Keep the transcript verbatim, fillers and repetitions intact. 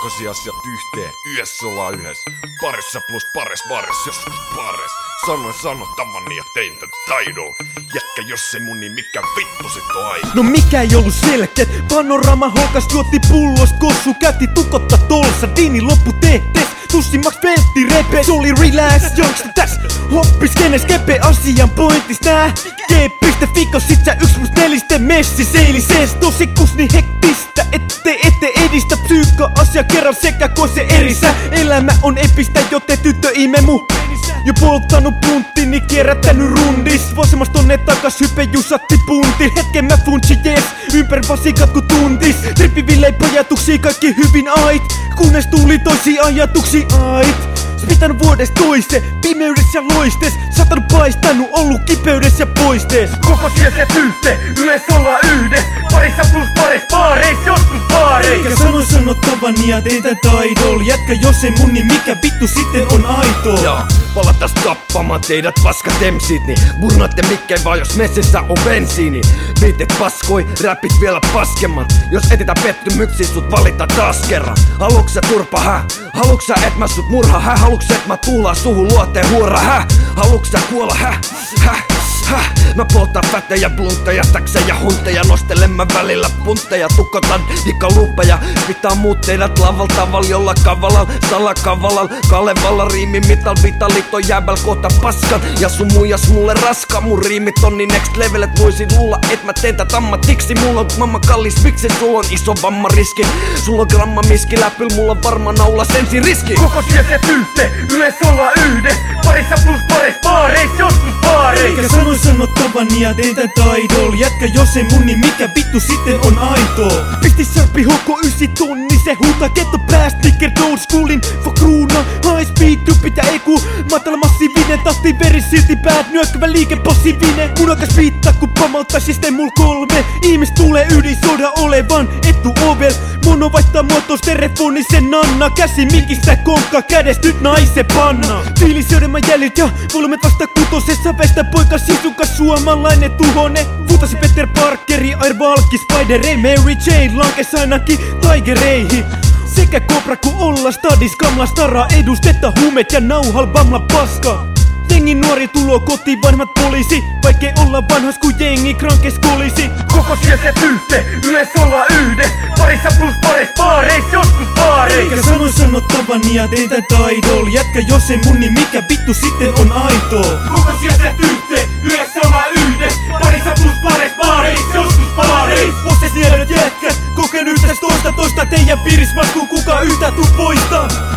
Kokasi asiat yhteen, yhdessä ollaan yhdessä. Parissa plus pares bares, joskus pares. Sanoin sanottavani ja tein tän taidon. Jätkä jos se mun niin mikä vittu sit on aina. No mikä ei ollut selkeät, Panorama hokas juotti pullosta kossu. Käytti tukotta tolsa, diini loppu tehtes. Tussimmaks peltti repe, se oli relax, jonksta täs hoppis kenes kepe asian pointis nää G.fi sit sä yks plus neliste messi seilises Tosikkus niin hektistä, ette ette edistä psyykka asia kerran sekä koise erisä Elämä on epistä, joten tyttö ime mu Jo polttanut puntti, niin kierrättänyt rundis Vasemmas tonne takas hype jusatti punti Hetken mä funtsi jees, ympär vasikat ku tuntis Trippivillei pajatuksi kaikki hyvin ait Kunnes tuli toisi ajatuksi ait Spitanut vuodesta toiseen, pimeydessä loistes Satanut paistanut, ollut kipeydessä poistees Koko sieltä yhteen, yleensä ollaan yhdessä Parissa plus pares baareis, joskus baareis Eikä sano sanottavani ja tein tän taidol Jätkä jos ei mun, niin mikä vittu sitten on aito Joo, palatas tappamaan teidät paskat emsit Niin burnaatte mikkei vaan jos messissä on bensiini Biitet paskoi, räpit vielä paskemman Jos etitä pettymyksiä sut valita taas kerran Haluuks sä turpa, hä? Haluuks sä et mä sut murha, hä? Haluuks et mä tuulaa suhun luoteen huora, hä? Haluuks sä kuolla, hä? Hä? Häh? Mä poltan fättejä, bluntteja, täksejä, hunteja Nostelen mä välillä puntteja, tukotan dikkaluuppeja Pitää muut teidät laval taval, jolla kavalal Salakavalal, Kalevalla riimi mital Vitalit on jääbäl kohta paskan Ja sun muijas mulle raska, mun riimit on niin next level Et voisit luulla et mä teen tät ammatiksi Mulla on mamma kallis, miksi sulla on iso vammariski Sulla on gramma miski läpyl, mulla on varma naula sensi riski Koko sieltä yhteen, yleensä ollaan yhdessä Parissa plus pares baareis, joskus baareis Eikä sano sanottavani ja tein tän taidol Jätkä jos ei mun, niin mikä vittu sitten on aito Pisti sarpi hoko ysi tonni Se huutaa ketto pääst, ticker old schoolin for kruuna High speed, typpit ja eku Matala massiivinen, tahti veri silti päät Nyökkävä liike passiivinen Unokas viittaa kun pamauttais sitten mul kolme Ihmis tulee ydinsoda olevan etu ovel Mono vaihtaa muotos telefonisen nanna Käsi mikistä konkka kädest nyt naisen panna Fiilisöydemän jäljit ja volumet vasta kutosessa Väistä poika sisukas suomalainen tuhone Vuutasi Peter Parkeri, Air Valkki, Spider-Ray, Mary Jane Lankes ainakin Tigereihin Sekä Cobra ku olla stadis kamla stara Edustetta huumet ja nauhal bamla paska Jengi nuori tulo kotiin vanhat poliisi Vaikkei olla vanhas ku jengi krankes kolisi Koko sieltä yhteen, yleensä ollaan yhdessä Parissa plus pares baareis, joskus baareis Eikä sano sanottavani ja tein tän taidol Jätkä jos ei mun, niin mikä vittu sitten on aito Koko sieltä yhteen, yleensä ollaan yhdessä Parissa plus pares baareis, joskus baareis Postes niedät jätkät, koken yhtäs toista toista Teidän piiris maskuun kuka yhtä tuu poista